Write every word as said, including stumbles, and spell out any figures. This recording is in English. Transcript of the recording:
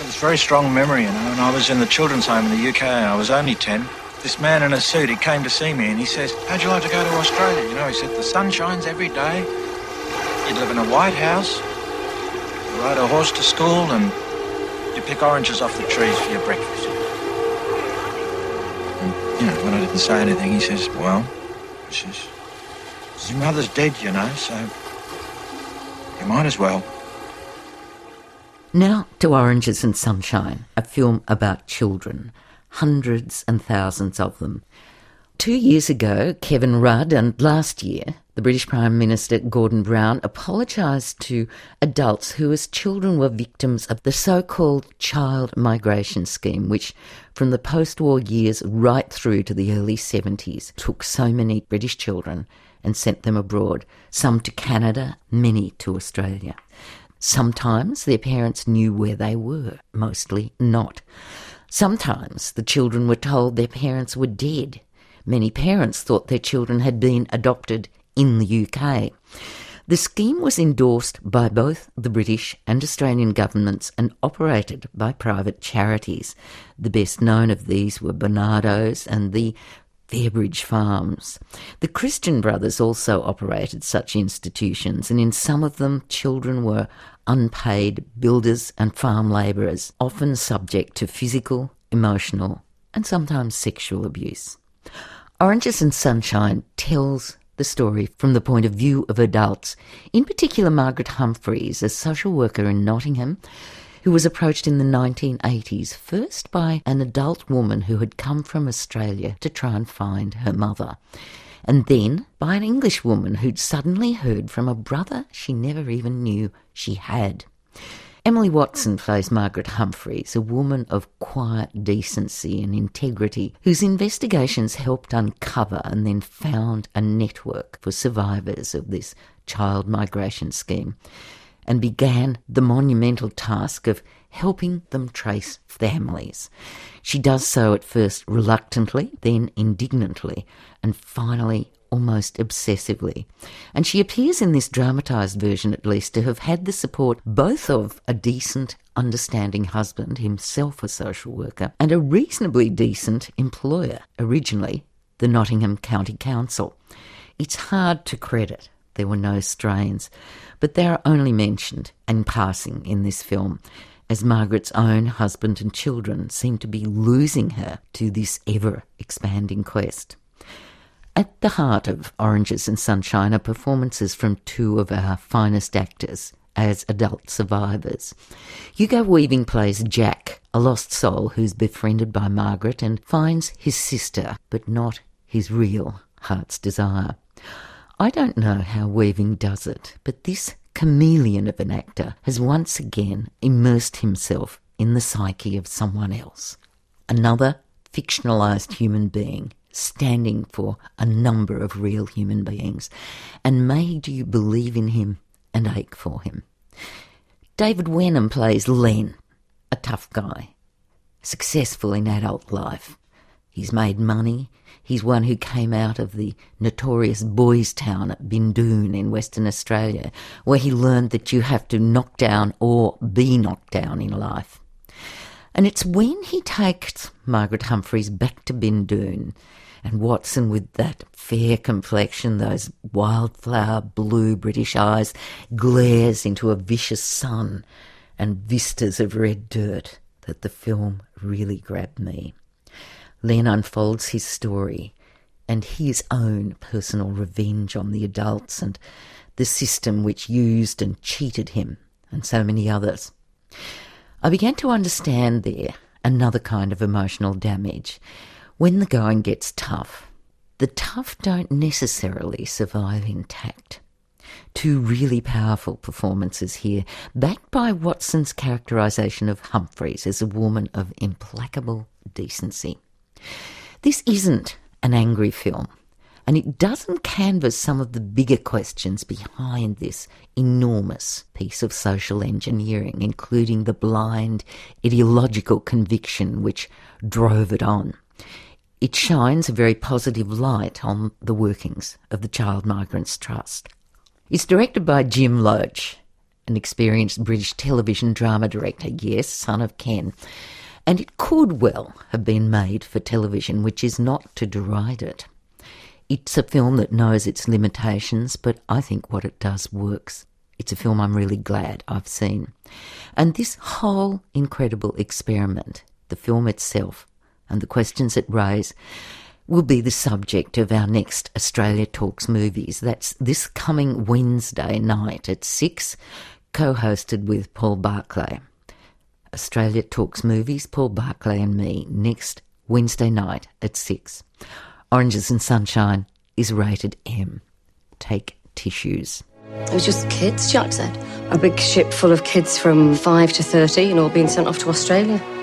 It's a very strong memory, you know, and I was in the children's home in the U K. I was only ten. This man in a suit, he came to see me and he says, how'd you like to go to Australia? You know, he said, the sun shines every day. You'd live in a white house. You ride a horse to school and you pick oranges off the trees for your breakfast. And, you know, when I didn't say anything, he says, well, he says, your mother's dead, you know, so you might as well. Now to Oranges and Sunshine, a film about children, hundreds and thousands of them. Two years ago, Kevin Rudd, and last year, the British Prime Minister Gordon Brown apologised to adults who as children were victims of the so-called child migration scheme, which from the post-war years right through to the early seventies took so many British children and sent them abroad, some to Canada, many to Australia. Sometimes their parents knew where they were, mostly not. Sometimes the children were told their parents were dead. Many parents thought their children had been adopted in the U K. The scheme was endorsed by both the British and Australian governments and operated by private charities. The best known of these were Barnardo's and the Fairbridge Farms. The Christian Brothers also operated such institutions, and in some of them children were unpaid builders and farm labourers, often subject to physical, emotional and sometimes sexual abuse. Oranges and Sunshine tells the story from the point of view of adults, in particular Margaret Humphreys, a social worker in Nottingham, who was approached in the nineteen eighties, first by an adult woman who had come from Australia to try and find her mother, and then by an English woman who'd suddenly heard from a brother she never even knew she had. Emily Watson plays Margaret Humphreys, a woman of quiet decency and integrity, whose investigations helped uncover and then found a network for survivors of this child migration scheme, and began the monumental task of helping them trace families. She does so at first reluctantly, then indignantly, and finally almost obsessively. And she appears in this dramatised version at least to have had the support both of a decent, understanding husband, himself a social worker, and a reasonably decent employer, originally the Nottingham County Council. It's hard to credit. There were no strains, but they are only mentioned in passing in this film, as Margaret's own husband and children seem to be losing her to this ever-expanding quest. At the heart of Oranges and Sunshine are performances from two of our finest actors as adult survivors. Hugo Weaving plays Jack, a lost soul who's befriended by Margaret and finds his sister, but not his real heart's desire. I don't know how Weaving does it, but this chameleon of an actor has once again immersed himself in the psyche of someone else. Another fictionalised human being standing for a number of real human beings, and made you believe in him and ache for him. David Wenham plays Len, a tough guy, successful in adult life. He's made money. He's one who came out of the notorious boys' town at Bindoon in Western Australia, where he learned that you have to knock down or be knocked down in life. And it's when he takes Margaret Humphreys back to Bindoon, and Watson, with that fair complexion, those wildflower blue British eyes, glares into a vicious sun and vistas of red dirt, that the film really grabbed me. Len unfolds his story and his own personal revenge on the adults and the system which used and cheated him and so many others. I began to understand there another kind of emotional damage. When the going gets tough, the tough don't necessarily survive intact. Two really powerful performances here, backed by Watson's characterisation of Humphreys as a woman of implacable decency. This isn't an angry film, and it doesn't canvass some of the bigger questions behind this enormous piece of social engineering, including the blind ideological conviction which drove it on. It shines a very positive light on the workings of the Child Migrants Trust. It's directed by Jim Loach, an experienced British television drama director, yes, son of Ken. And it could well have been made for television, which is not to deride it. It's a film that knows its limitations, but I think what it does works. It's a film I'm really glad I've seen. And this whole incredible experiment, the film itself, and the questions it raises, will be the subject of our next Australia Talks Movies. That's this coming Wednesday night at six, co-hosted with Paul Barclay. Australia Talks Movies, Paul Barclay and me, next Wednesday night at six. Oranges and Sunshine is rated M. Take tissues. It was just kids, Jack said. A big ship full of kids from five to thirteen, all being sent off to Australia.